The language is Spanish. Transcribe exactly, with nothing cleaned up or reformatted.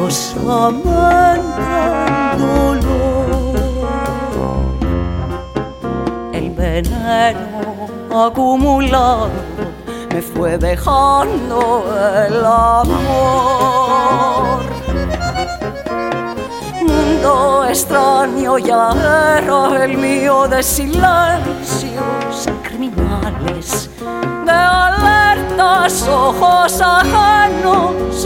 dolorosamente el dolor. El veneno acumulado me fue dejando el amor. Mundo extraño ya era el mío, de silencios criminales, de alertas ojos ajenos.